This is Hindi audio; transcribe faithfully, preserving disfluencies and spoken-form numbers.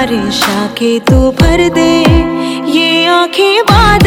बारिश आके तू भर दे ये आंखें बाद